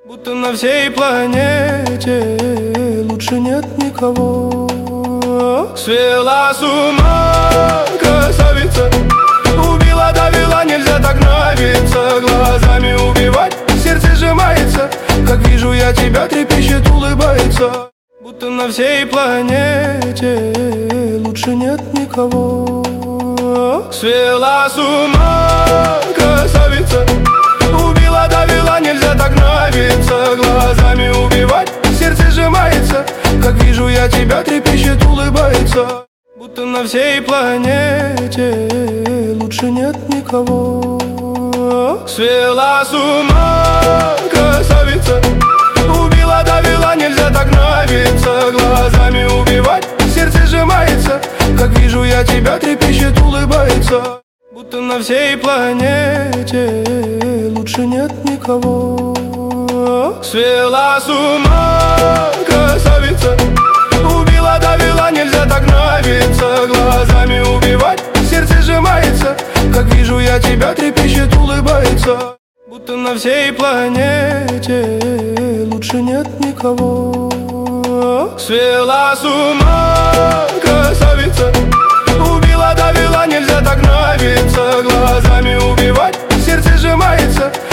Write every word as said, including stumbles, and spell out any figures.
Будто на всей планете лучше нет никого. Свела с ума красавица, убила, довела, нельзя так нравиться. Глазами убивать, сердце сжимается, как вижу я тебя, трепещет, улыбается. Будто на всей планете лучше нет никого. Свела с ума красавица, убила, довела, нельзя так нравиться. Глазами убивать, сердце сжимается, как вижу я тебя, трепещет, улыбается. Будто на всей планете лучше нет никого. Свела с ума красавица, убила, довела, нельзя так нравиться. Глазами убивать, сердце сжимается, как вижу я тебя, трепещет, улыбается. Будто на всей планете лучше нет никого. Свела с ума красавица, убила, довела, нельзя так нравиться. Глазами убивать, сердце сжимается, как вижу я тебя, трепещет, улыбается. Будто на всей планете лучше нет никого. Свела с ума